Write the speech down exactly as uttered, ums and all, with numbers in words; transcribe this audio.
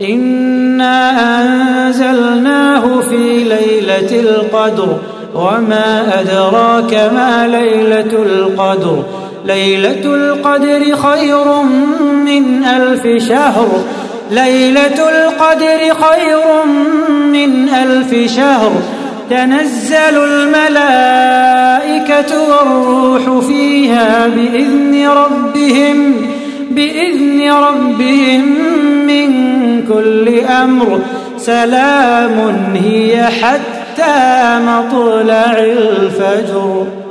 إنا أنزلناه في ليلة القدر وما أدراك ما ليلة القدر ليلة القدر خير من ألف شهر ليلة القدر خير من ألف شهر تنزل الملائكة والروح فيها بإذن ربهم بإذن ربهم من كل أمر سلام هي حتى مطلع الفجر.